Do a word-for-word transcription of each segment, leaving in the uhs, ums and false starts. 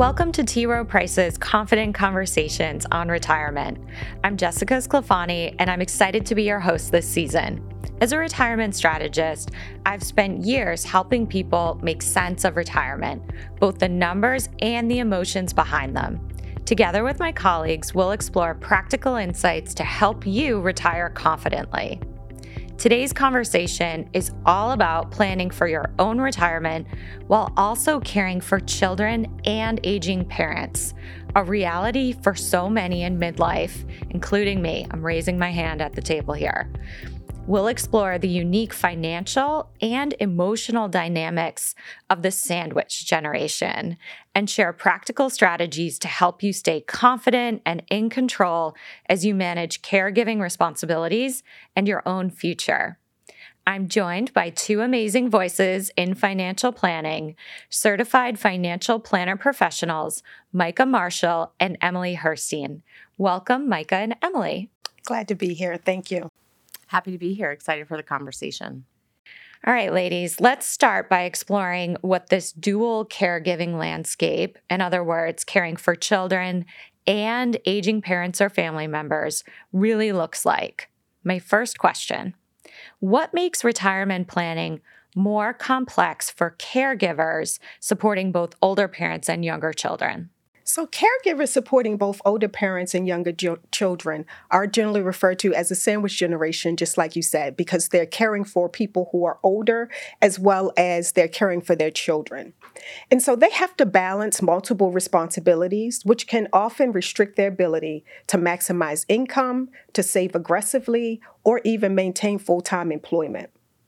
Welcome to T. Rowe Price's Confident Conversations on Retirement. I'm Jessica Sclafani, and I'm excited to be your host this season. As a retirement strategist, I've spent years helping people make sense of retirement, both the numbers and the emotions behind them. Together with my colleagues, we'll explore practical insights to help you retire confidently. Today's conversation is all about planning for your own retirement while also caring for children and aging parents, a reality for so many in midlife, including me. I'm raising my hand at the table here. We'll explore the unique financial and emotional dynamics of the sandwich generation and share practical strategies to help you stay confident and in control as you manage caregiving responsibilities and your own future. I'm joined by two amazing voices in financial planning, certified financial planner professionals, Micah Marshall and Emily Herstein. Welcome, Micah and Emily. Glad to be here. Thank you. Happy to be here. Excited for the conversation. All right, ladies, let's start by exploring what this dual caregiving landscape, in other words, caring for children and aging parents or family members, really looks like. My first question, what makes retirement planning more complex for caregivers supporting both older parents and younger children? So caregivers supporting both older parents and younger jo- children are generally referred to as a sandwich generation, just like you said, because they're caring for people who are older as well as they're caring for their children. And so they have to balance multiple responsibilities, which can often restrict their ability to maximize income, to save aggressively, or even maintain full-time employment.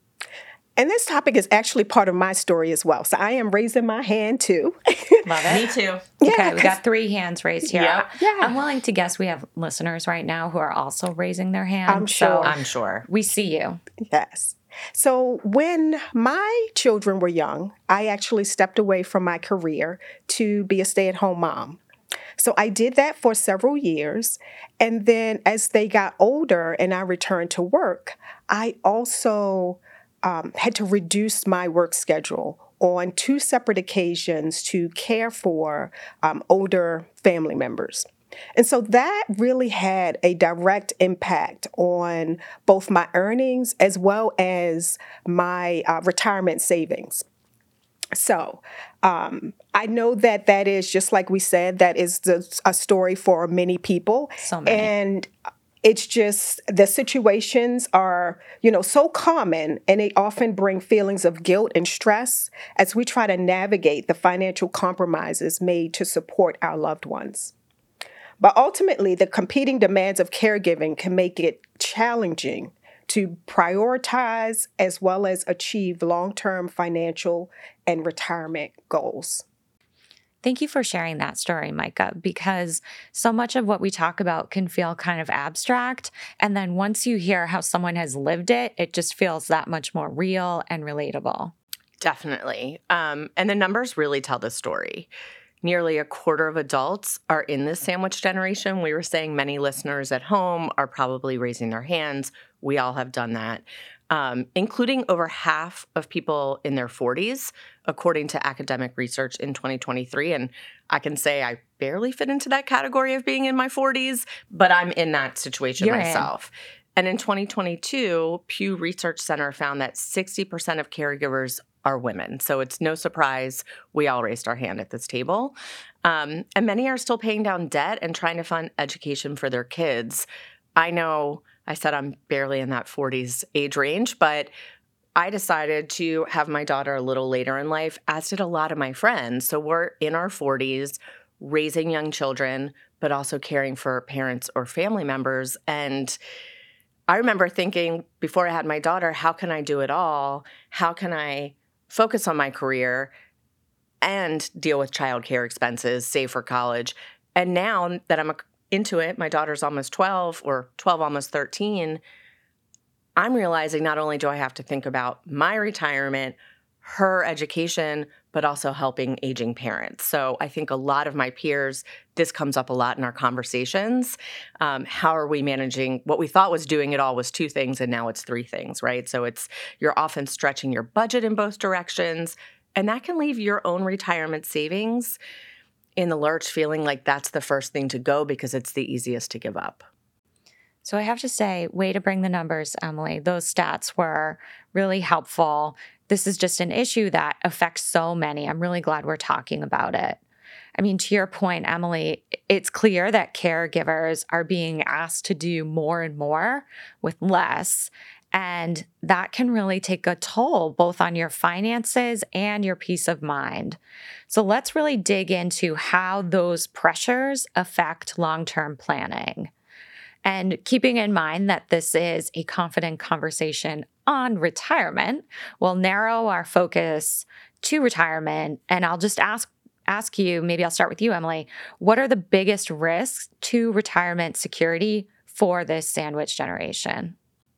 And this topic is actually part of my story as well. So I am raising my hand too. Love it. Me too. Okay, Yeah, we got three hands raised here. Yep. Yeah. I'm willing to guess we have listeners right now who are also raising their hand. I'm so sure. I'm sure. we see you. Yes. So when my children were young, I actually stepped away from my career to be a stay-at-home mom. So I did that for several years. And then as they got older and I returned to work, I also um, had to reduce my work schedule on two separate occasions to care for um, older family members. And so that really had a direct impact on both my earnings as well as my uh, retirement savings. So um, I know that that is, just like we said, that is the, a story for many people. So many. And it's just the situations are, you know, so common, and they often bring feelings of guilt and stress as we try to navigate the financial compromises made to support our loved ones. But ultimately, the competing demands of caregiving can make it challenging to prioritize as well as achieve long-term financial and retirement goals. Thank you for sharing that story, Micah, because so much of what we talk about can feel kind of abstract. And then once you hear how someone has lived it, it just feels that much more real and relatable. Definitely. Um, and the numbers really tell the story. Nearly a quarter of adults are in this sandwich generation. We were saying many listeners at home are probably raising their hands. We all have done that, um, including over half of people in their forties, according to academic research in twenty twenty-three. And I can say I barely fit into that category of being in my forties, but I'm in that situation You're myself. In. And in twenty twenty-two, Pew Research Center found that sixty percent of caregivers are women. So it's no surprise we all raised our hand at this table. Um, and many are still paying down debt and trying to fund education for their kids. I know I said I'm barely in that forties age range, but I decided to have my daughter a little later in life, as did a lot of my friends. So we're in our forties, raising young children, but also caring for parents or family members. And I remember thinking before I had my daughter, how can I do it all? How can I focus on my career and deal with childcare expenses, save for college? And now that I'm into it, my daughter's almost twelve or twelve, almost thirteen, I'm realizing not only do I have to think about my retirement, her education, but also helping aging parents. So I think a lot of my peers, this comes up a lot in our conversations. Um, how are we managing what we thought was doing it all was two things, and now it's three things, right? So it's you're often stretching your budget in both directions, and that can leave your own retirement savings in the lurch feeling like that's the first thing to go because it's the easiest to give up. So I have to say, way to bring the numbers, Emily. Those stats were really helpful. This is just an issue that affects so many. I'm really glad we're talking about it. I mean, to your point, Emily, it's clear that caregivers are being asked to do more and more with less. And that can really take a toll both on your finances and your peace of mind. So let's really dig into how those pressures affect long-term planning. And keeping in mind that this is a confident conversation on retirement, we'll narrow our focus to retirement. And I'll just ask ask you, maybe I'll start with you, Emily, what are the biggest risks to retirement security for this sandwich generation?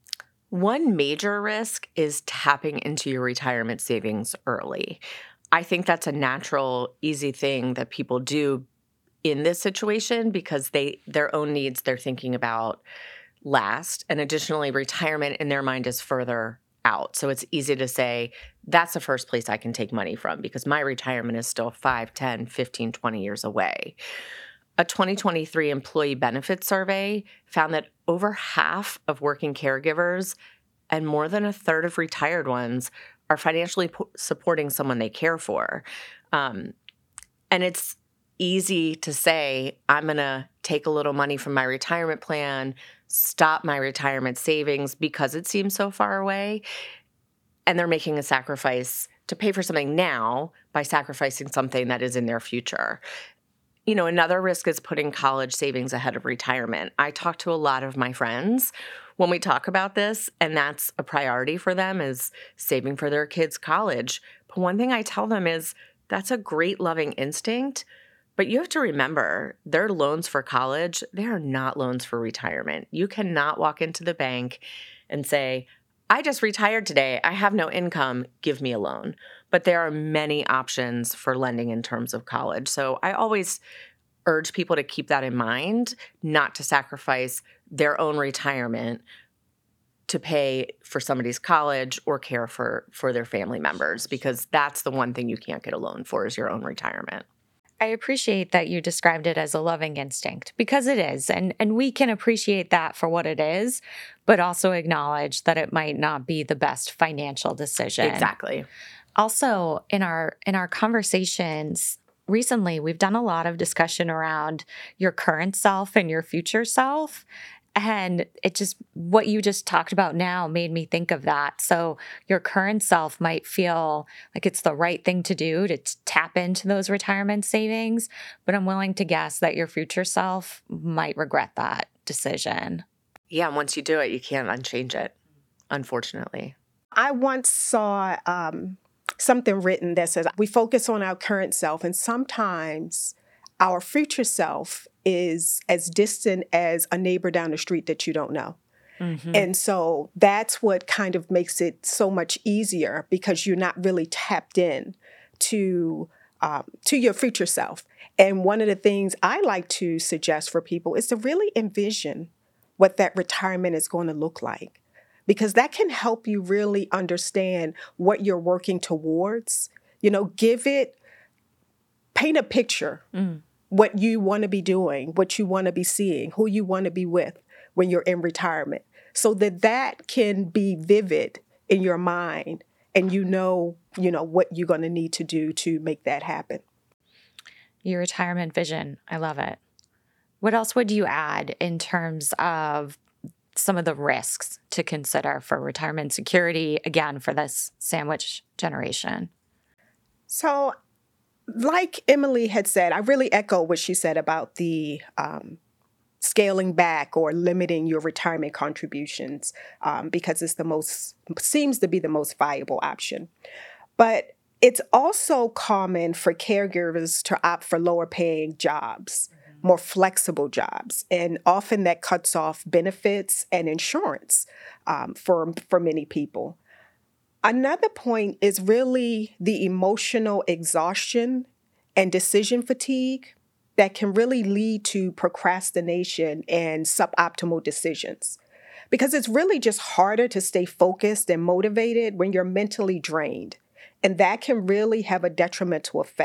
One major risk is tapping into your retirement savings early. I think that's a natural, easy thing that people do in this situation because they their own needs they're thinking about last. And additionally, retirement in their mind is further out. So it's easy to say, that's the first place I can take money from because my retirement is still five, ten, fifteen, twenty years away. A twenty twenty-three employee benefits survey found that over half of working caregivers and more than a third of retired ones are financially po- supporting someone they care for. Um, and it's easy to say, I'm going to take a little money from my retirement plan, stop my retirement savings because it seems so far away. And they're making a sacrifice to pay for something now by sacrificing something that is in their future. You know, another risk is putting college savings ahead of retirement. I talk to a lot of my friends when we talk about this, and that's a priority for them is saving for their kids' college. But one thing I tell them is that's a great loving instinct, but you have to remember their loans for college, they are not loans for retirement. You cannot walk into the bank and say, I just retired today. I have no income. Give me a loan. But there are many options for lending in terms of college. So I always urge people to keep that in mind, not to sacrifice their own retirement to pay for somebody's college or care for, for their family members, because that's the one thing you can't get a loan for is your own retirement. I appreciate that you described it as a loving instinct because it is. And, and we can appreciate that for what it is, but also acknowledge that it might not be the best financial decision. Exactly. Also, in our in our conversations recently, we've done a lot of discussion around your current self and your future self. And it just, what you just talked about now made me think of that. So your current self might feel like it's the right thing to do to t- tap into those retirement savings, but I'm willing to guess that your future self might regret that decision. Yeah, and once you do it, you can't unchange it, unfortunately. I once saw um, something written that says we focus on our current self, and sometimes our future self is as distant as a neighbor down the street that you don't know. Mm-hmm. And so that's what kind of makes it so much easier because you're not really tapped in to um, to your future self. And one of the things I like to suggest for people is to really envision what that retirement is going to look like, because that can help you really understand what you're working towards. You know, give it, paint a picture. Mm. What you want to be doing, what you want to be seeing, who you want to be with when you're in retirement, so that that can be vivid in your mind and you know, you know what you're going to need to do to make that happen. Your retirement vision, I love it. What else would you add in terms of some of the risks to consider for retirement security, again, for this sandwich generation? So like Emily had said, I really echo what she said about the um, scaling back or limiting your retirement contributions um, because it's the most, seems to be the most viable option. But it's also common for caregivers to opt for lower paying jobs, mm-hmm. more flexible jobs, and often that cuts off benefits and insurance um, for, for many people. Another point is really the emotional exhaustion and decision fatigue that can really lead to procrastination and suboptimal decisions. Because it's really just harder to stay focused and motivated when you're mentally drained. And that can really have a detrimental effect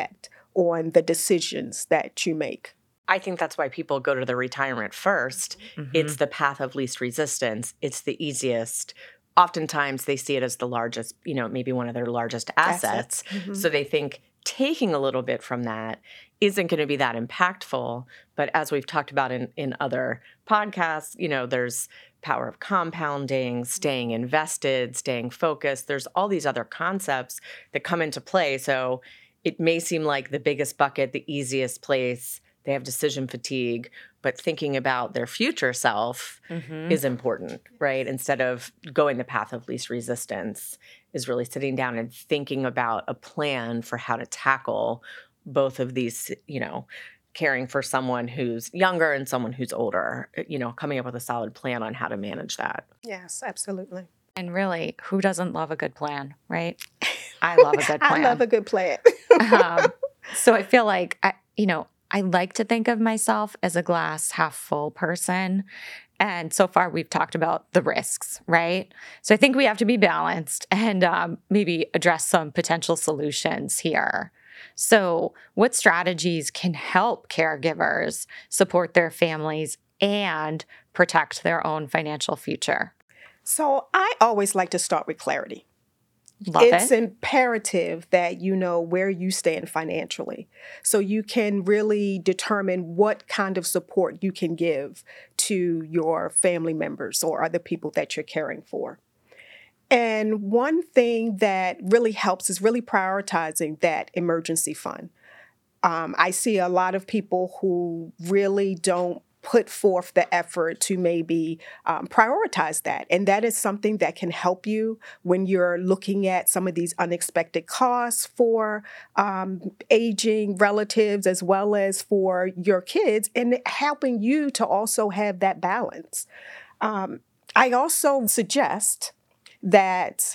on the decisions that you make. I think that's why people go to the retirement first. Mm-hmm. It's the path of least resistance. It's the easiest. Oftentimes they see it as the largest, you know, maybe one of their largest assets. assets. Mm-hmm. So they think taking a little bit from that isn't going to be that impactful. But as we've talked about in, in other podcasts, you know, there's power of compounding, staying invested, staying focused. There's all these other concepts that come into play. So it may seem like the biggest bucket, the easiest place. They have decision fatigue, but thinking about their future self mm-hmm. is important, right? Instead of going the path of least resistance, is really sitting down and thinking about a plan for how to tackle both of these, you know, caring for someone who's younger and someone who's older, you know, coming up with a solid plan on how to manage that. Yes, absolutely. And really, who doesn't love a good plan, right? I love a good plan. I love a good plan. um, so I feel like, I, you know, I like to think of myself as a glass half full person. And so far we've talked about the risks, right? So I think we have to be balanced and um, maybe address some potential solutions here. So what strategies can help caregivers support their families and protect their own financial future? So I always like to start with clarity. Love it's it. imperative that you know where you stand financially so you can really determine what kind of support you can give to your family members or other people that you're caring for. And one thing that really helps is really prioritizing that emergency fund. Um, I see a lot of people who really don't put forth the effort to maybe um, prioritize that. And that is something that can help you when you're looking at some of these unexpected costs for um, aging relatives as well as for your kids, and helping you to also have that balance. Um, I also suggest that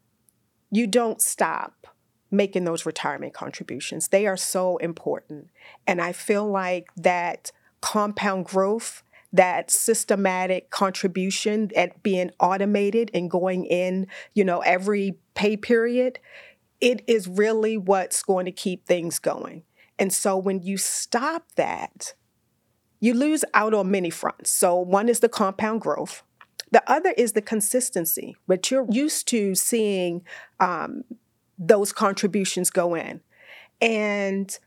you don't stop making those retirement contributions. They are so important. And I feel like that compound growth, that systematic contribution at being automated and going in, you know, every pay period, it is really what's going to keep things going. And so when you stop that, you lose out on many fronts. So one is the compound growth. The other is the consistency, but you're used to seeing um, those contributions go in. And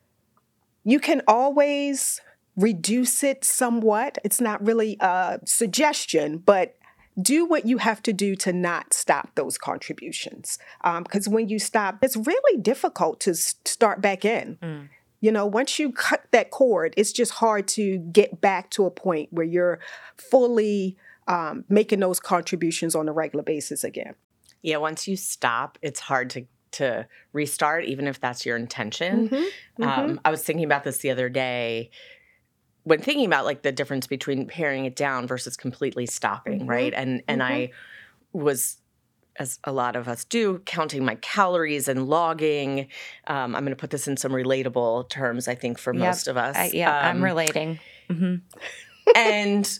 you can always reduce it somewhat. It's not really a suggestion, but do what you have to do to not stop those contributions. Because um, when you stop, it's really difficult to s- start back in. Mm. You know, once you cut that cord, it's just hard to get back to a point where you're fully um, making those contributions on a regular basis again. Yeah, once you stop, it's hard to to restart, even if that's your intention. Mm-hmm. Mm-hmm. Um, I was thinking about this the other day. When thinking about like the difference between paring it down versus completely stopping, mm-hmm. right? And and mm-hmm. I was, as a lot of us do, counting my calories and logging. Um, I'm going to put this in some relatable terms, I think, for yep. most of us. I, yeah, um, I'm relating. Mm-hmm. And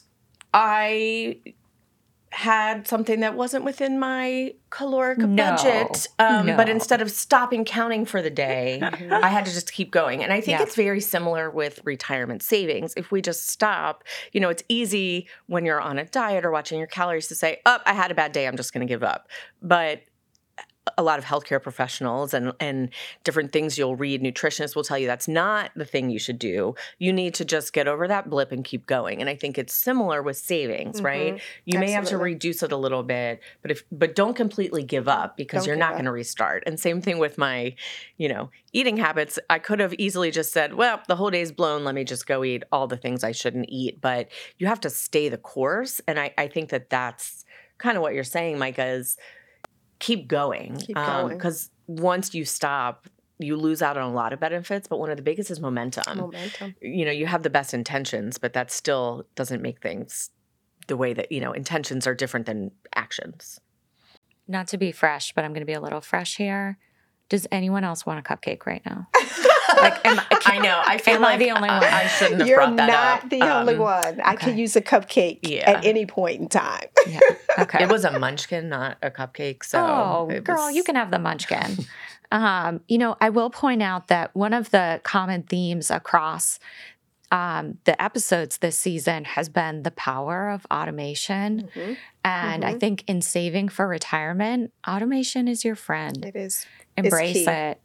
I had something that wasn't within my caloric no. budget. Um, no. But instead of stopping counting for the day, I had to just keep going. And I think yeah. it's very similar with retirement savings. If we just stop, you know, it's easy when you're on a diet or watching your calories to say, oh, I had a bad day, I'm just going to give up. But a lot of healthcare professionals and, and different things you'll read, nutritionists will tell you that's not the thing you should do. You need to just get over that blip and keep going. And I think it's similar with savings, mm-hmm. right? You Absolutely. May have to reduce it a little bit, but if but don't completely give up because don't you're not going to restart. And same thing with my, you know, eating habits. I could have easily just said, well, the whole day's blown. Let me just go eat all the things I shouldn't eat. But you have to stay the course. And I, I think that that's kind of what you're saying, Micah, is keep going. Keep going. Because um, once you stop, you lose out on a lot of benefits, but one of the biggest is momentum. Momentum. You know, you have the best intentions, but that still doesn't make things the way that, you know, intentions are different than actions. Not to be fresh, but I'm going to be a little fresh here. Does anyone else want a cupcake right now? Like, am, I know. I feel am like I the only one? I, I shouldn't have You're brought that up. You're not the um, only one. I okay. could use a cupcake yeah. at any point in time. Yeah. Okay. It was a munchkin, not a cupcake. So oh, it girl, was... you can have the munchkin. Um, you know, I will point out that one of the common themes across um, the episodes this season has been the power of automation. Mm-hmm. And I Mm-hmm. think in saving for retirement, automation is your friend. It is. Embrace key. it.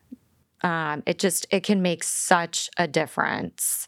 Um, it just, it can make such a difference.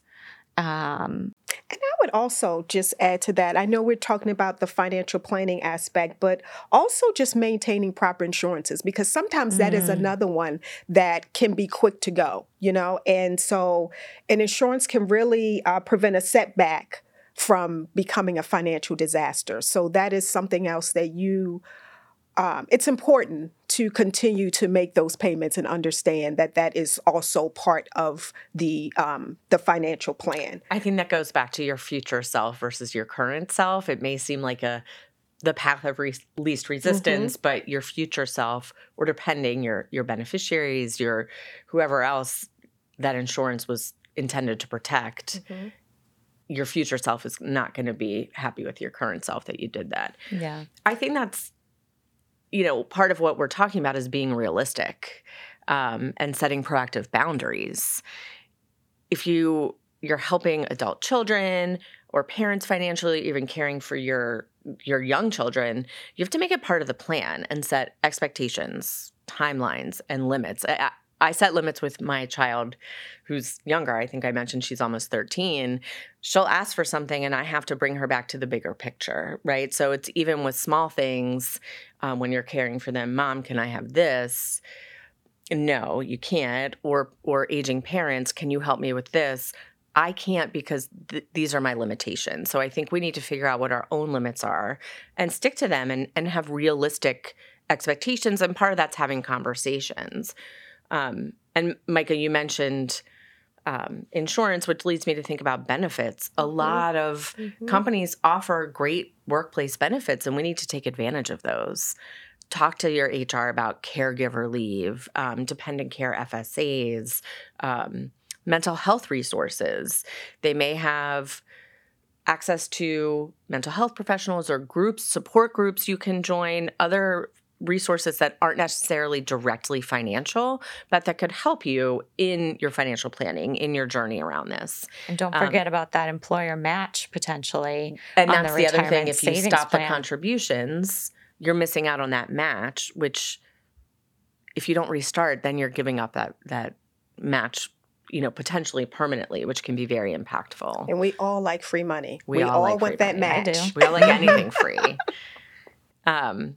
Um, And I would also just add to that. I know we're talking about the financial planning aspect, but also just maintaining proper insurances, because sometimes that is Mm. another one that can be quick to go, you know? And so an insurance can really uh, prevent a setback from becoming a financial disaster. So that is something else that you Um, it's important to continue to make those payments and understand that that is also part of the um, the financial plan. I think that goes back to your future self versus your current self. It may seem like a the path of re- least resistance, Mm-hmm. but your future self, or depending your your beneficiaries, your whoever else that insurance was intended to protect, Mm-hmm. your future self is not going to be happy with your current self that you did that. yeah. I think that's, you know, part of what we're talking about is being realistic um, and setting proactive boundaries. If you you're helping adult children or parents financially, even caring for your your young children, you have to make it part of the plan and set expectations, timelines, and limits. I, I set limits with my child who's younger. I think I mentioned she's almost thirteen. She'll ask for something and I have to bring her back to the bigger picture, right? So it's even with small things um, when you're caring for them. Mom, can I have this? No, you can't. Or or aging parents, can you help me with this? I can't because th- these are my limitations. So I think we need to figure out what our own limits are and stick to them and, and have realistic expectations. And part of that's having conversations. Um, and Micah, you mentioned um, insurance, which leads me to think about benefits. A Mm-hmm. lot of Mm-hmm. companies offer great workplace benefits, and we need to take advantage of those. Talk to your H R about caregiver leave, um, dependent care F S As, um, mental health resources. They may have access to mental health professionals or groups, support groups you can join, other resources that aren't necessarily directly financial, but that could help you in your financial planning, in your journey around this. And don't Um, forget about that employer match potentially. And on that's the the, other thing. retirement If you savings stop the plan. contributions, you're missing out on that match, which if you don't restart, then you're giving up that that match, you know, potentially permanently, which can be very impactful. And we all like free money. We We, all all, like want free that money. I do. match. We all like anything free. Um,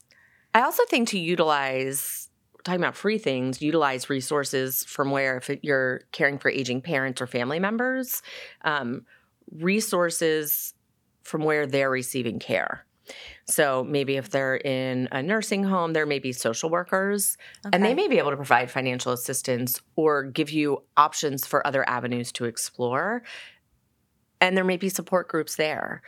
I also think to utilize, talking about free things, utilize resources from where if it, you're caring for aging parents or family members, um, resources from where they're receiving care. So maybe if they're in a nursing home, there may be social workers, and they Okay. may be able to provide financial assistance or give you options for other avenues to explore. And there may be support groups there.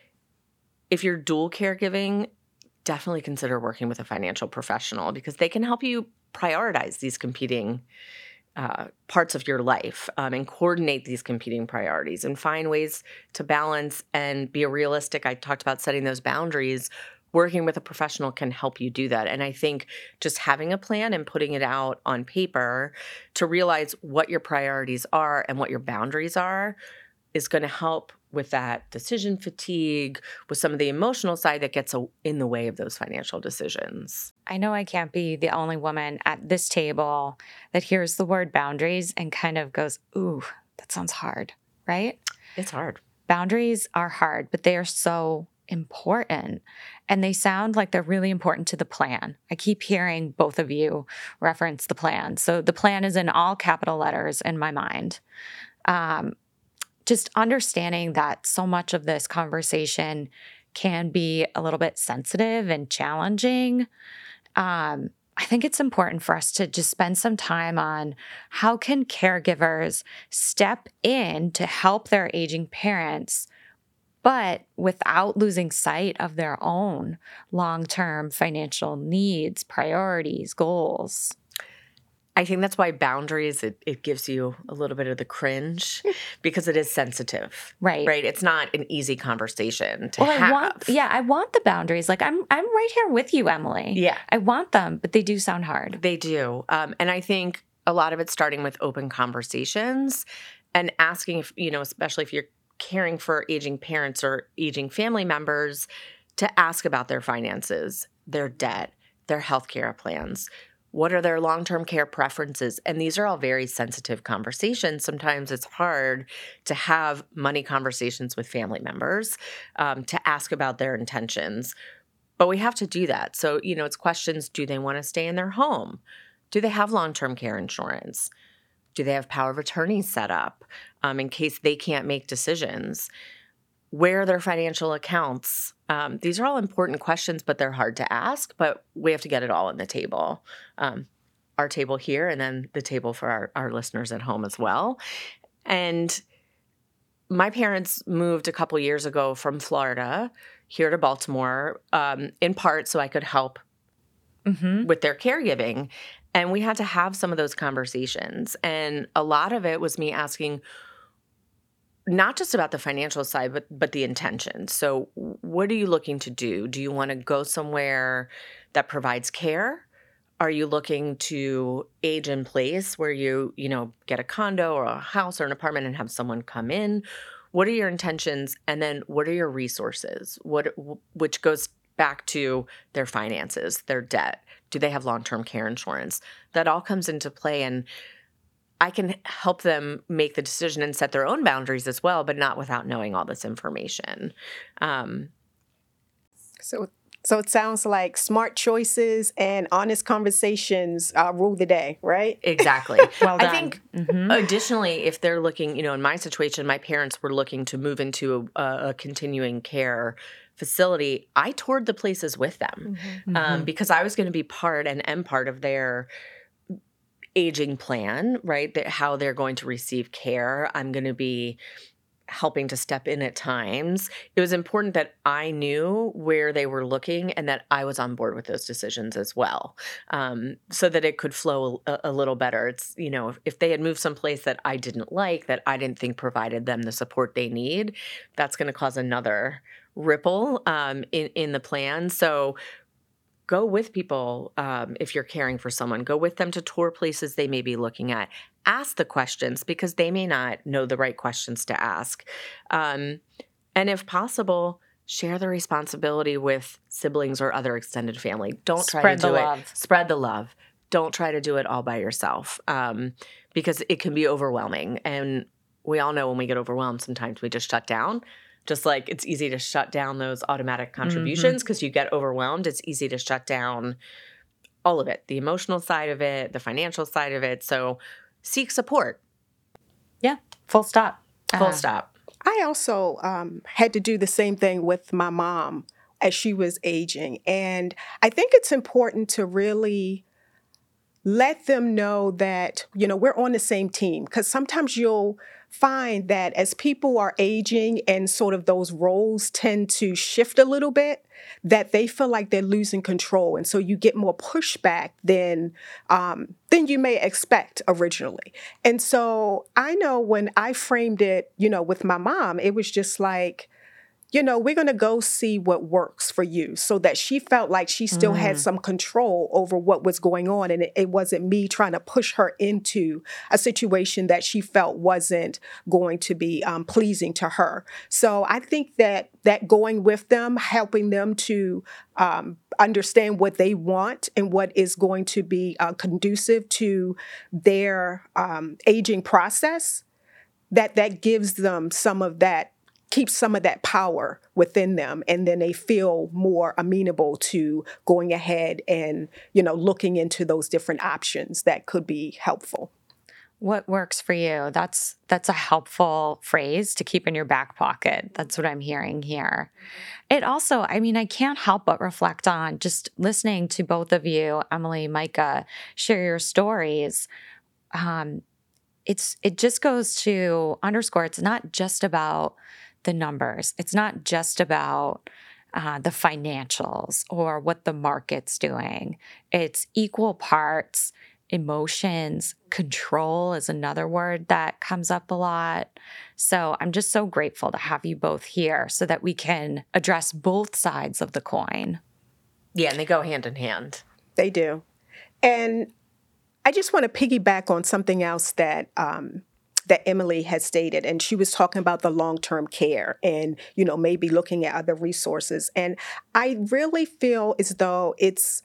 If you're dual caregiving, definitely consider working with a financial professional because they can help you prioritize these competing uh, parts of your life um, and coordinate these competing priorities and find ways to balance and be realistic. I talked about setting those boundaries. Working with a professional can help you do that. And I think just having a plan and putting it out on paper to realize what your priorities are and what your boundaries are is going to help with that decision fatigue, with some of the emotional side that gets in the way of those financial decisions. I know I can't be the only woman at this table that hears the word boundaries and kind of goes, ooh, that sounds hard, right? It's hard. Boundaries are hard, but they are so important. And they sound like they're really important to the plan. I keep hearing both of you reference the plan. So the plan is in all capital letters in my mind. Um, just understanding that so much of this conversation can be a little bit sensitive and challenging. Um, I think it's important for us to just spend some time on how can caregivers step in to help their aging parents, but without losing sight of their own long-term financial needs, priorities, goals. I think that's why boundaries, it, it gives you a little bit of the cringe because it is sensitive. Right. Right. It's not an easy conversation to Well, have. I want, yeah, I want the boundaries. Like I'm, I'm right here with you, Emily. Yeah. I want them, but they do sound hard. They do. Um, and I think a lot of it's starting with open conversations and asking, if, you know, especially if you're caring for aging parents or aging family members, to ask about their finances, their debt, their healthcare plans. What are their long-term care preferences? And these are all very sensitive conversations. Sometimes it's hard to have money conversations with family members, um, to ask about their intentions. But we have to do that. So, you know, it's questions, do they want to stay in their home? Do they have long-term care insurance? Do they have power of attorney set up um, in case they can't make decisions? Where are their financial accounts? Um, these are all important questions, but they're hard to ask. But we have to get it all on the table, um, our table here, and then the table for our, our listeners at home as well. And my parents moved a couple years ago from Florida here to Baltimore, um, in part so I could help mm-hmm. with their caregiving. And we had to have some of those conversations. And a lot of it was me asking, not just about the financial side, but but the intention. So what are you looking to do? Do you want to go somewhere that provides care? Are you looking to age in place where you, you know, get a condo or a house or an apartment and have someone come in? What are your intentions? And then what are your resources? What, which goes back to their finances, their debt. Do they have long-term care insurance? That all comes into play, and I can help them make the decision and set their own boundaries as well, but not without knowing all this information. Um, so, so it sounds like smart choices and honest conversations uh, rule the day, right? Exactly. Well done. I think mm-hmm. additionally, if they're looking, you know, in my situation, my parents were looking to move into a, a continuing care facility. I toured the places with them mm-hmm. um, because I was going to be part and am part of their aging plan, right? That how they're going to receive care. I'm going to be helping to step in at times. It was important that I knew where they were looking and that I was on board with those decisions as well, um, so that it could flow a, a little better. It's, you know, if, if they had moved someplace that I didn't like, that I didn't think provided them the support they need, that's going to cause another ripple um, in, in the plan. So go with people um, if you're caring for someone. Go with them to tour places they may be looking at. Ask the questions because they may not know the right questions to ask. Um, and if possible, share the responsibility with siblings or other extended family. Don't try Spread to do the it. love. Spread the love. Don't try to do it all by yourself um, because it can be overwhelming. And we all know when we get overwhelmed, sometimes we just shut down. Just like it's easy to shut down those automatic contributions because mm-hmm. you get overwhelmed. It's easy to shut down all of it, the emotional side of it, the financial side of it. So seek support. Yeah, full stop. Full uh, stop. I also um, had to do the same thing with my mom as she was aging. And I think it's important to really let them know that, you know, we're on the same team, because sometimes you'll find that as people are aging and sort of those roles tend to shift a little bit, that they feel like they're losing control. And so you get more pushback than, um, than you may expect originally. And so I know when I framed it, you know, with my mom, it was just like, you know, we're going to go see what works for you, so that she felt like she still mm. had some control over what was going on. And it, it wasn't me trying to push her into a situation that she felt wasn't going to be um, pleasing to her. So I think that that going with them, helping them to um, understand what they want and what is going to be uh, conducive to their um, aging process, that that gives them some of that, keep some of that power within them, and then they feel more amenable to going ahead and, you know, looking into those different options that could be helpful. What works for you? That's that's a helpful phrase to keep in your back pocket. That's what I'm hearing here. It also, I mean, I can't help but reflect on just listening to both of you, Emily, Micah, share your stories. Um, it's it just goes to underscore it's not just about the numbers. It's not just about uh, the financials or what the market's doing. It's equal parts emotions. Control is another word that comes up a lot. So I'm just so grateful to have you both here so that we can address both sides of the coin. Yeah, and they go hand in hand. They do. And I just want to piggyback on something else that um, that Emily has stated, and she was talking about the long-term care and, you know, maybe looking at other resources. And I really feel as though it's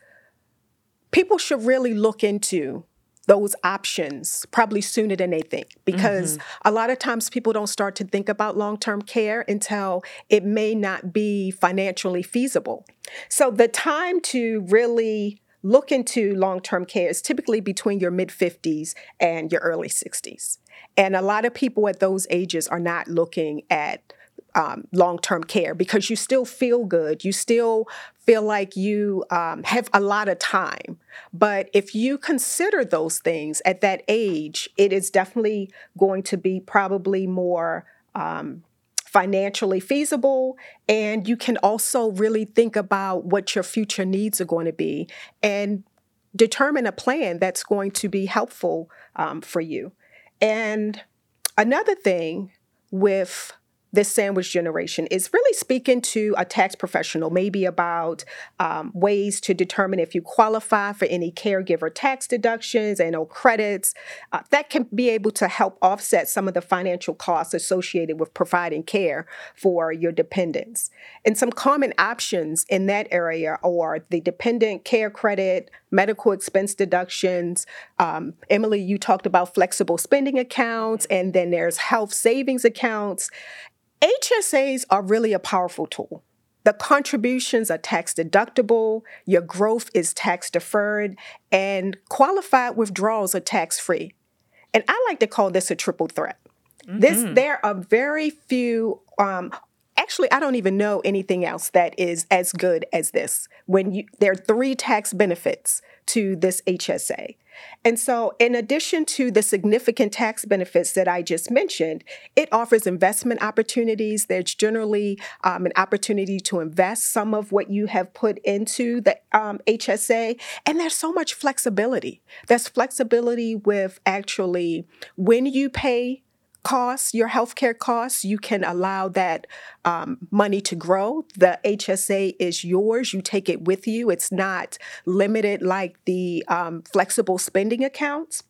people should really look into those options probably sooner than they think, because mm-hmm. a lot of times people don't start to think about long-term care until it may not be financially feasible. So the time to really look into long-term care is typically between your mid-fifties and your early sixties. And a lot of people at those ages are not looking at um, long-term care because you still feel good. You still feel like you um, have a lot of time. But if you consider those things at that age, it is definitely going to be probably more um, financially feasible, and you can also really think about what your future needs are going to be and determine a plan that's going to be helpful um, for you. And another thing with this sandwich generation is really speaking to a tax professional, maybe about um, ways to determine if you qualify for any caregiver tax deductions and or credits. Uh, that can be able to help offset some of the financial costs associated with providing care for your dependents. And some common options in that area are the dependent care credit, medical expense deductions. Um, Emily, you talked about flexible spending accounts, and then there's health savings accounts. H S As are really a powerful tool. The contributions are tax deductible, your growth is tax deferred, and qualified withdrawals are tax free. And I like to call this a triple threat. Mm-hmm. This, there are very few, um, actually, I don't even know anything else that is as good as this. When you, there are three tax benefits to this H S A. And so in addition to the significant tax benefits that I just mentioned, it offers investment opportunities. There's generally um, an opportunity to invest some of what you have put into the um, H S A. And there's so much flexibility. There's flexibility with actually when you pay costs, your healthcare costs, you can allow that um, money to grow. The H S A is yours. You take it with you. It's not limited like the um, flexible spending accounts.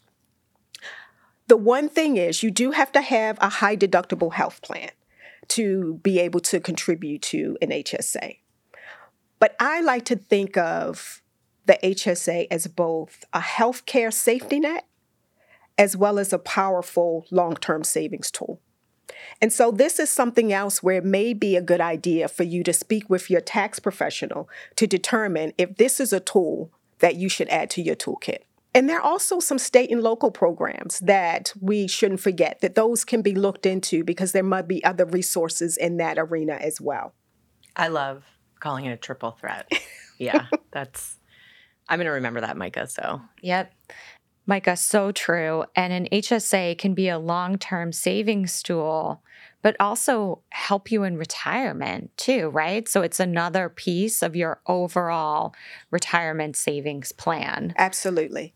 The one thing is you do have to have a high deductible health plan to be able to contribute to an H S A. But I like to think of the H S A as both a healthcare safety net as well as a powerful long-term savings tool. And so this is something else where it may be a good idea for you to speak with your tax professional to determine if this is a tool that you should add to your toolkit. And there are also some state and local programs that we shouldn't forget, that those can be looked into because there might be other resources in that arena as well. I love calling it a triple threat. Yeah, that's, I'm going to remember that, Micah, so. Yep. Micah, so true. And an H S A can be a long-term savings tool, but also help you in retirement too, right? So it's another piece of your overall retirement savings plan. Absolutely.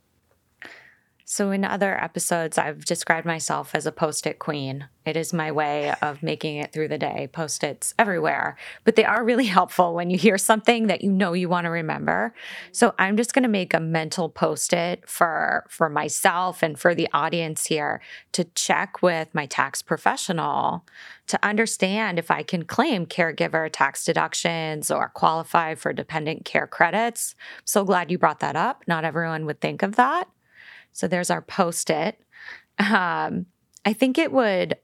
So in other episodes, I've described myself as a Post-it queen. It is my way of making it through the day. Post-its everywhere. But they are really helpful when you hear something that you know you want to remember. So I'm just going to make a mental Post-it for, for myself and for the audience here to check with my tax professional to understand if I can claim caregiver tax deductions or qualify for dependent care credits. I'm so glad you brought that up. Not everyone would think of that. So there's our Post-it. Um, I think it would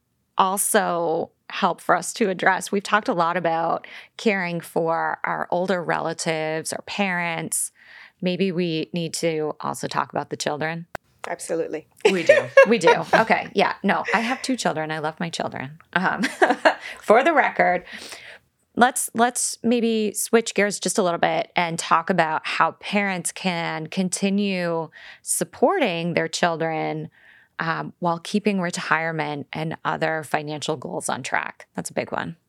also help for us to address, we've talked a lot about caring for our older relatives or parents. Maybe we need to also talk about the children. Absolutely. We do. We do. Okay. Yeah. No, I have two children. I love my children. Um, for the record, Let's let's maybe switch gears just a little bit and talk about how parents can continue supporting their children um, while keeping retirement and other financial goals on track. That's a big one.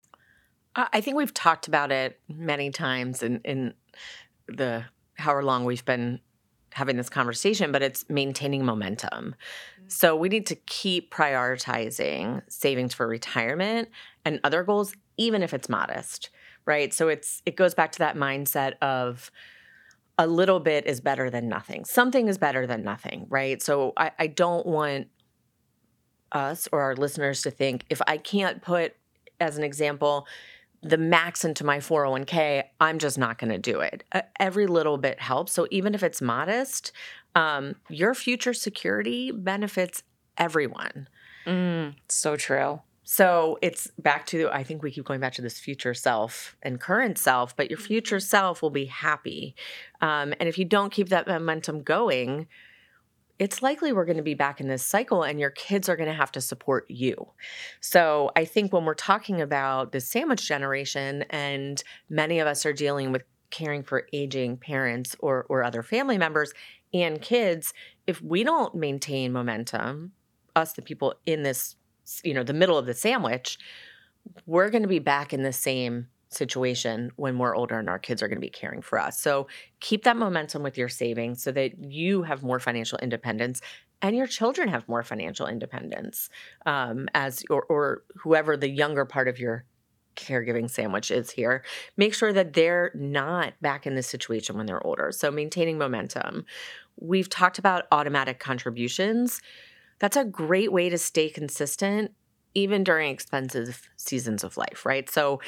I think we've talked about it many times in, in the however long we've been having this conversation, but it's maintaining momentum. So we need to keep prioritizing savings for retirement and other goals, even if it's modest, right? So it's it goes back to that mindset of a little bit is better than nothing. Something is better than nothing, right? So I, I don't want us or our listeners to think if I can't put, as an example, the max into my four oh one k, I'm just not going to do it. Uh, every little bit helps. So even if it's modest, um, your future security benefits everyone. Mm, so true. So it's back to, I think we keep going back to this future self and current self, but your future self will be happy. Um, and if you don't keep that momentum going, it's likely we're going to be back in this cycle and your kids are going to have to support you. So I think when we're talking about the sandwich generation and many of us are dealing with caring for aging parents or, or other family members and kids, if we don't maintain momentum, us, the people in this, you know, the middle of the sandwich, we're going to be back in the same situation when we're older and our kids are going to be caring for us. So keep that momentum with your savings so that you have more financial independence and your children have more financial independence um, as or, or whoever the younger part of your caregiving sandwich is here. Make sure that they're not back in this situation when they're older. So maintaining momentum. We've talked about automatic contributions. That's a great way to stay consistent even during expensive seasons of life, right? So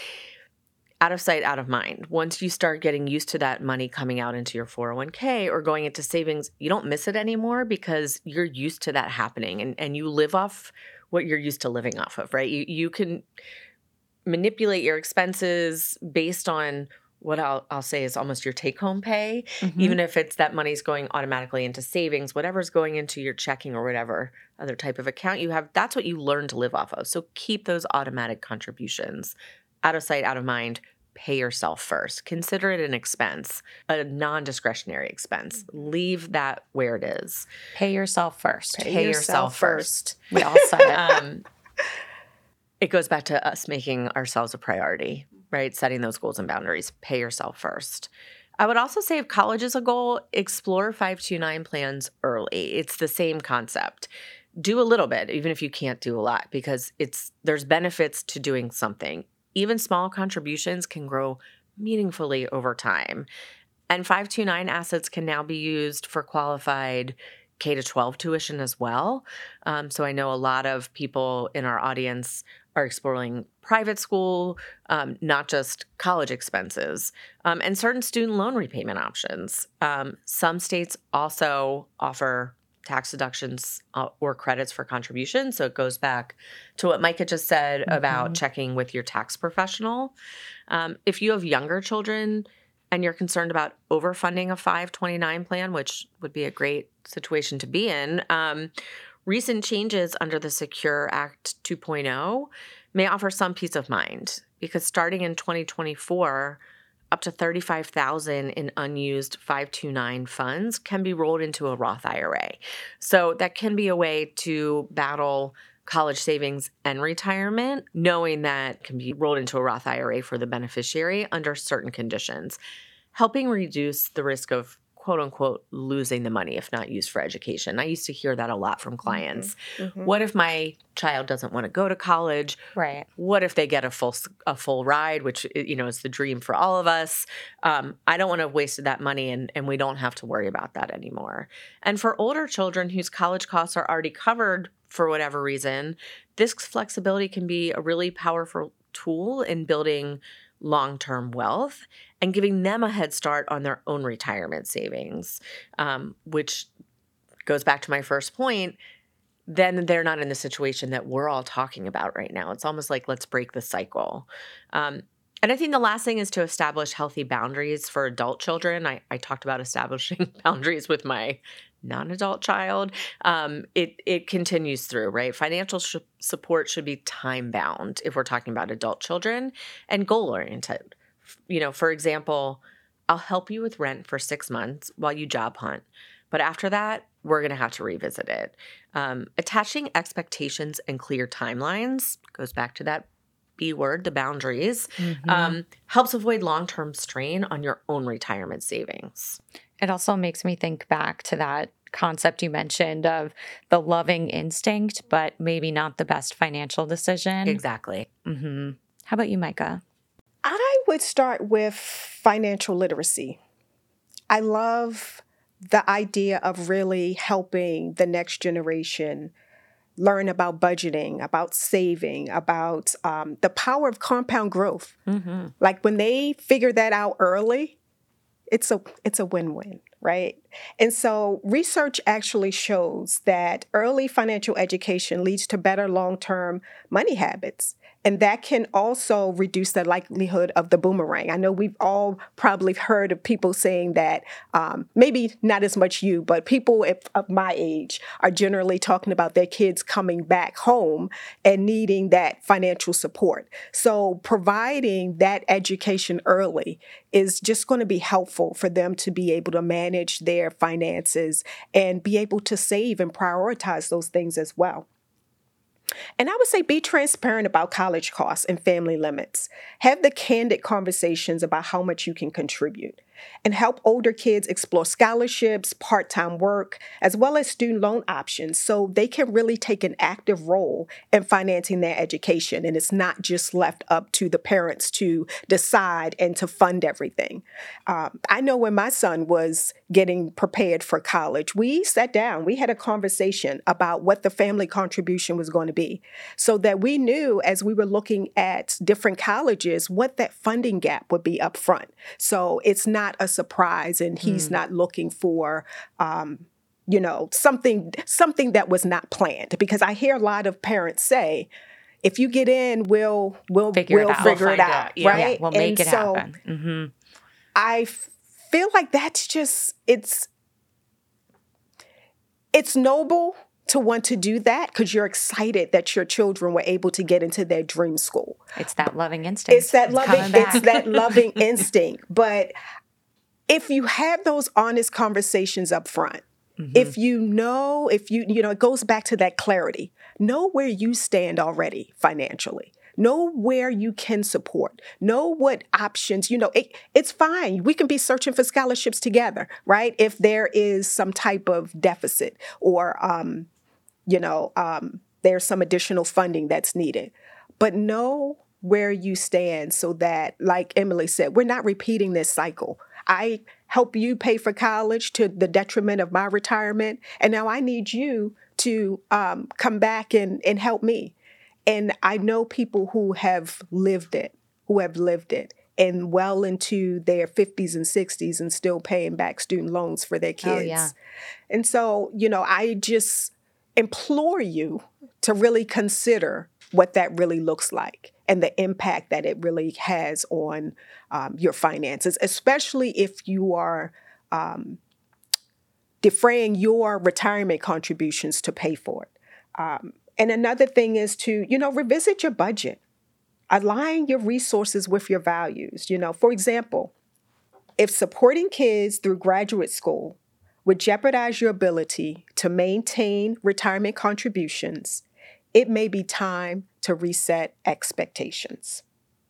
out of sight, out of mind. Once you start getting used to that money coming out into your four oh one k or going into savings, you don't miss it anymore because you're used to that happening and, and you live off what you're used to living off of, right? You you can manipulate your expenses based on what I'll, I'll say is almost your take-home pay, mm-hmm. even if it's that money's going automatically into savings, whatever's going into your checking or whatever other type of account you have, that's what you learn to live off of. So keep those automatic contributions out of sight, out of mind. Pay yourself first. Consider it an expense, a non-discretionary expense. Leave that where it is. Pay yourself first. Pay, Pay yourself, yourself first. first. We all said it. Um, it goes back to us making ourselves a priority, right? Setting those goals and boundaries. Pay yourself first. I would also say if college is a goal, explore five two nine plans early. It's the same concept. Do a little bit, even if you can't do a lot, because it's there's benefits to doing something. Even small contributions can grow meaningfully over time. And five two nine assets can now be used for qualified K to twelve tuition as well. Um, so I know a lot of people in our audience are exploring private school, um, not just college expenses, um, and certain student loan repayment options. Um, some states also offer tax deductions uh, or credits for contributions. So it goes back to what Micah just said mm-hmm. about checking with your tax professional. Um, if you have younger children and you're concerned about overfunding a five twenty-nine plan, which would be a great situation to be in, um, recent changes under the Secure Act two point oh may offer some peace of mind because starting in twenty twenty-four, up to thirty-five thousand dollars in unused five two nine funds can be rolled into a Roth I R A. So that can be a way to battle college savings and retirement, knowing that can be rolled into a Roth I R A for the beneficiary under certain conditions, helping reduce the risk of quote unquote losing the money if not used for education. I used to hear that a lot from clients. Mm-hmm. Mm-hmm. What if my child doesn't want to go to college? Right. What if they get a full a full ride, which you know is the dream for all of us? Um, I don't want to have wasted that money, and and we don't have to worry about that anymore. And for older children whose college costs are already covered for whatever reason, this flexibility can be a really powerful tool in building long-term wealth and giving them a head start on their own retirement savings, um, which goes back to my first point. Then they're not in the situation that we're all talking about right now. It's almost like let's break the cycle. Um, and I think the last thing is to establish healthy boundaries for adult children. I, I talked about establishing boundaries with my non-adult child. Um, it it continues through, right? Financial sh- support should be time-bound if we're talking about adult children and goal-oriented. You know, for example, I'll help you with rent for six months while you job hunt. But after that, we're going to have to revisit it. Um, attaching expectations and clear timelines goes back to that B word, the boundaries, Mm-hmm. um, helps avoid long-term strain on your own retirement savings. It also makes me think back to that concept you mentioned of the loving instinct, but maybe not the best financial decision. Exactly. Mm-hmm. How about you, Micah? I would start with financial literacy. I love the idea of really helping the next generation learn about budgeting, about saving, about um, the power of compound growth. Mm-hmm. Like when they figure that out early, it's a it's a win-win, right? And so research actually shows that early financial education leads to better long-term money habits. And that can also reduce the likelihood of the boomerang. I know we've all probably heard of people saying that, um, maybe not as much you, but people of my age are generally talking about their kids coming back home and needing that financial support. So providing that education early is just going to be helpful for them to be able to manage their finances and be able to save and prioritize those things as well. And I would say be transparent about college costs and family limits. Have the candid conversations about how much you can contribute, and help older kids explore scholarships, part-time work, as well as student loan options so they can really take an active role in financing their education. And it's not just left up to the parents to decide and to fund everything. Um, I know when my son was getting prepared for college, we sat down, we had a conversation about what the family contribution was going to be so that we knew as we were looking at different colleges what that funding gap would be up front. So it's not a surprise and he's mm. not looking for, um, you know, something something that was not planned. Because I hear a lot of parents say, if you get in, we'll we'll figure we'll it out, figure we'll it out, it. Yeah. right? Yeah, we'll make and it so happen. Mm-hmm. I f- feel like that's just it's it's noble to want to do that because you're excited that your children were able to get into their dream school. It's that loving instinct. It's that loving. It's that loving instinct. But if you have those honest conversations up front, mm-hmm. if you know, if you, you know, it goes back to that clarity. Know where you stand already financially. Know where you can support. Know what options, you know, it, it's fine. We can be searching for scholarships together, right? If there is some type of deficit or, um, you know, um, there's some additional funding that's needed. But know where you stand so that, like Emily said, we're not repeating this cycle. I help you pay for college to the detriment of my retirement. And now I need you to um, come back and, and help me. And I know people who have lived it, who have lived it and well into their fifties and sixties and still paying back student loans for their kids. Oh, yeah. And so, you know, I just implore you to really consider what that really looks like and the impact that it really has on um, your finances, especially if you are um, defraying your retirement contributions to pay for it. Um, and another thing is to, you know, revisit your budget, align your resources with your values. You know, for example, if supporting kids through graduate school would jeopardize your ability to maintain retirement contributions, it may be time to reset expectations.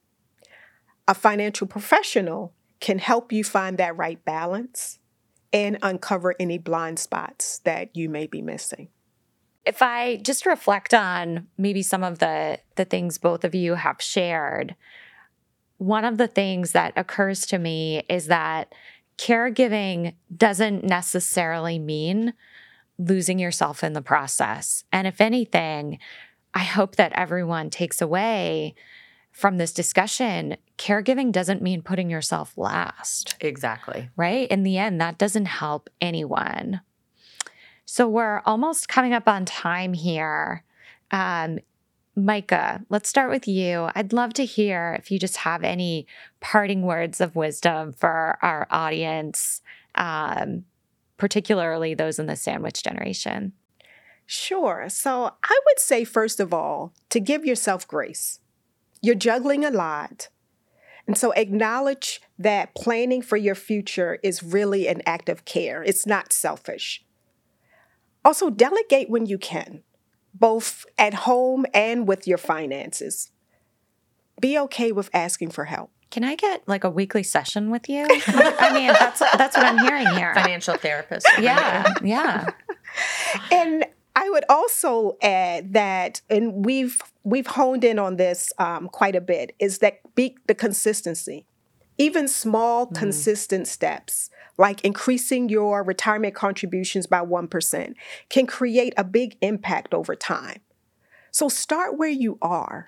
A financial professional can help you find that right balance and uncover any blind spots that you may be missing. If I just reflect on maybe some of the, the things both of you have shared, one of the things that occurs to me is that caregiving doesn't necessarily mean losing yourself in the process. And if anything, I hope that everyone takes away from this discussion, caregiving doesn't mean putting yourself last. Exactly. Right? In the end, that doesn't help anyone. So we're almost coming up on time here. Um, Micah, let's start with you. I'd love to hear if you just have any parting words of wisdom for our audience, um, particularly those in the sandwich generation. Sure. So I would say, first of all, to give yourself grace. You're juggling a lot. And so acknowledge that planning for your future is really an act of care. It's not selfish. Also, delegate when you can, both at home and with your finances. be okay with asking for help. Can I get like a weekly session with you? I mean, that's that's what I'm hearing here. Financial therapist. Yeah, yeah. And I would also add that, and we've we've honed in on this um, quite a bit, is that be the consistency. Even small, mm. consistent steps, like increasing your retirement contributions by one percent, can create a big impact over time. So start where you are,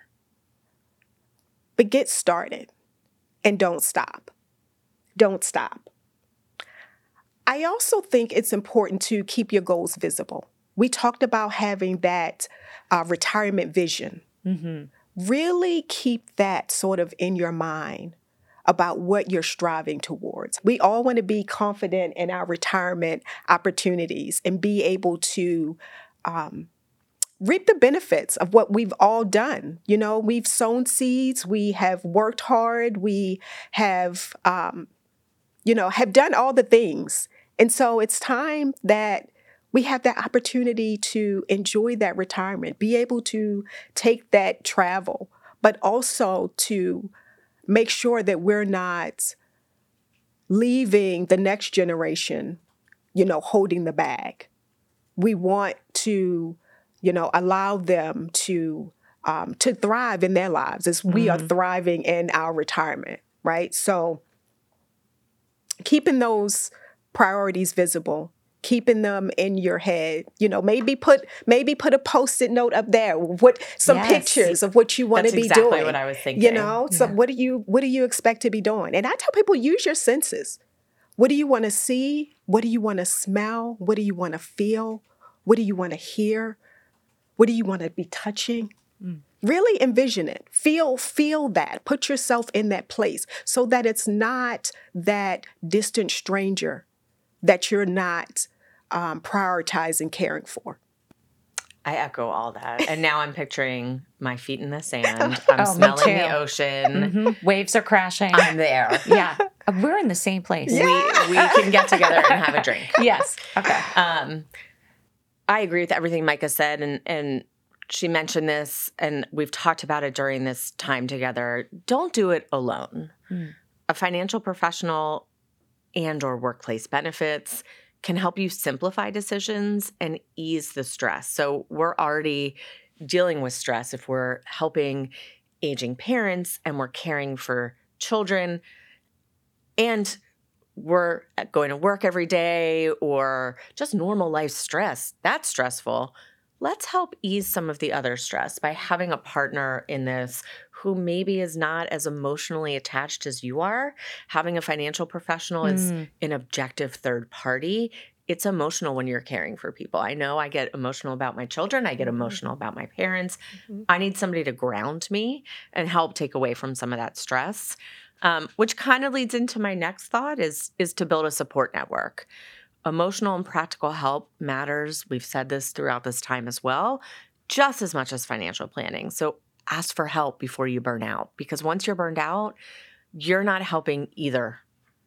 but get started and don't stop. Don't stop. I also think it's important to keep your goals visible. We talked about having that uh, retirement vision. Mm-hmm. Really keep that sort of in your mind about what you're striving towards. We all want to be confident in our retirement opportunities and be able to um, reap the benefits of what we've all done. You know, we've sown seeds, we have worked hard, we have, um, you know, have done all the things. And so it's time that we have that opportunity to enjoy that retirement, be able to take that travel, but also to make sure that we're not leaving the next generation, you know, holding the bag. We want to, you know, allow them to um, to thrive in their lives as we mm-hmm. are thriving in our retirement, right? So keeping those priorities visible, keeping them in your head, you know, maybe put maybe put a Post-it note up there, what some yes. pictures of what you want to be exactly doing. That's exactly what I was thinking. You know, yeah. so what do you what do you expect to be doing? And I tell people, use your senses. What do you want to see? What do you want to smell? What do you want to feel? What do you want to hear? What do you want to be touching? Mm. Really envision it. Feel feel that. Put yourself in that place so that it's not that distant stranger that you're not Um, prioritizing caring for. I echo all that. And now I'm picturing my feet in the sand. I'm oh, smelling the ocean. Mm-hmm. Waves are crashing. I'm there. Yeah. We're in the same place. Yeah. We we can get together and have a drink. Yes. Okay. Um, I agree with everything Micah said. And, and she mentioned this, and we've talked about it during this time together. Don't do it alone. Mm. A financial professional and or workplace benefits can help you simplify decisions and ease the stress. So we're already dealing with stress if we're helping aging parents and we're caring for children and we're going to work every day or just normal life stress. That's stressful. Let's help ease some of the other stress by having a partner in this who maybe is not as emotionally attached as you are. Having a financial professional mm. is an objective third party. It's emotional when you're caring for people. I know I get emotional about my children. I get mm-hmm. emotional about my parents. Mm-hmm. I need somebody to ground me and help take away from some of that stress, um, which kind of leads into my next thought is, is to build a support network. Emotional and practical help matters. We've said this throughout this time as well, just as much as financial planning. So ask for help before you burn out, because once you're burned out, you're not helping either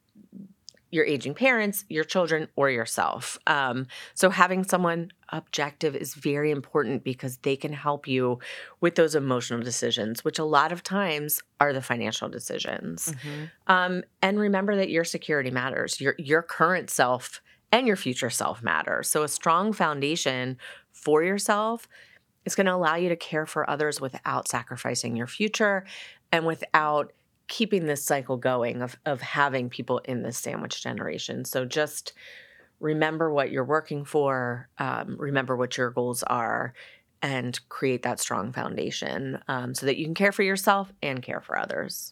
your aging parents, your children, or yourself. Um, so having someone objective is very important because they can help you with those emotional decisions, which a lot of times are the financial decisions. Mm-hmm. Um, and remember that your security matters. Your your current self and your future self matter. So a strong foundation for yourself is going to allow you to care for others without sacrificing your future and without keeping this cycle going of, of having people in this sandwich generation. So just remember what you're working for, um, remember what your goals are, and create that strong foundation um, so that you can care for yourself and care for others.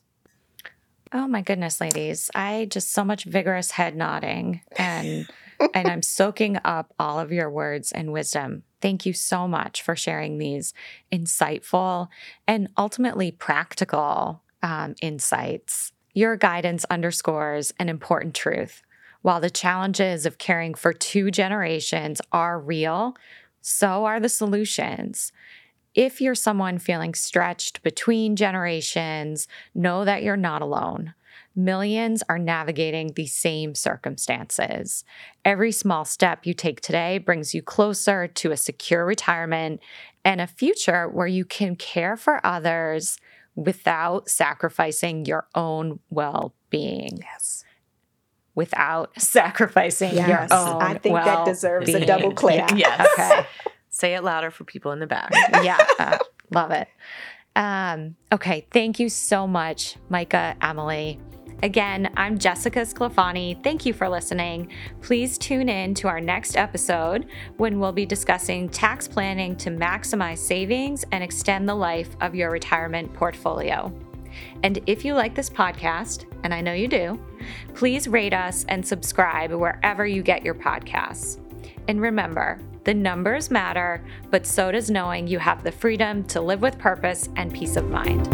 Oh my goodness, ladies. I just so much vigorous head nodding and and I'm soaking up all of your words and wisdom. Thank you so much for sharing these insightful and ultimately practical um, insights. Your guidance underscores an important truth. While the challenges of caring for two generations are real, so are the solutions. If you're someone feeling stretched between generations, know that you're not alone. Millions are navigating the same circumstances. Every small step you take today brings you closer to a secure retirement and a future where you can care for others without sacrificing your own well-being. Yes. Without sacrificing Yes. your own I think that deserves a double click. Yeah. Yes. Okay. Say it louder for people in the back. Yeah. Uh, love it. Um, okay. Thank you so much, Micah, Emily. Again, I'm Jessica Sclafani. Thank you for listening. Please tune in to our next episode when we'll be discussing tax planning to maximize savings and extend the life of your retirement portfolio. And if you like this podcast, and I know you do, please rate us and subscribe wherever you get your podcasts. And remember, the numbers matter, but so does knowing you have the freedom to live with purpose and peace of mind.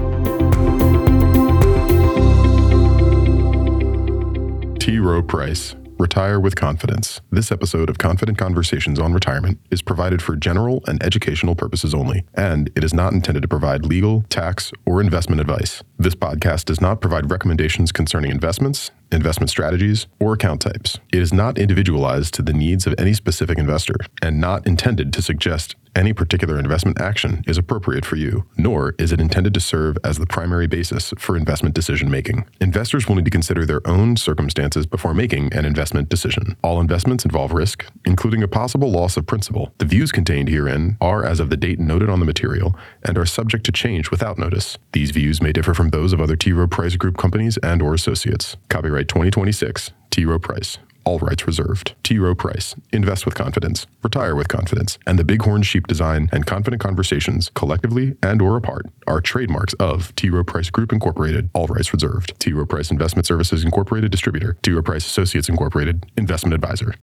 T. Rowe Price, Retire with Confidence. This episode of Confident Conversations on Retirement is provided for general and educational purposes only, and it is not intended to provide legal, tax, or investment advice. This podcast does not provide recommendations concerning investments, investment strategies, or account types. It is not individualized to the needs of any specific investor and not intended to suggest any particular investment action is appropriate for you, nor is it intended to serve as the primary basis for investment decision making. Investors will need to consider their own circumstances before making an investment decision. All investments involve risk, including a possible loss of principal. The views contained herein are as of the date noted on the material and are subject to change without notice. These views may differ from those of other T. Rowe Price Group companies and or associates. Copyright twenty twenty-six, T. Rowe Price. All rights reserved. T. Rowe Price. Invest with confidence. Retire with confidence. And the Bighorn Sheep Design and Confident Conversations, collectively and or apart, are trademarks of T. Rowe Price Group Incorporated. All rights reserved. T. Rowe Price Investment Services Incorporated Distributor. T. Rowe Price Associates Incorporated Investment Advisor.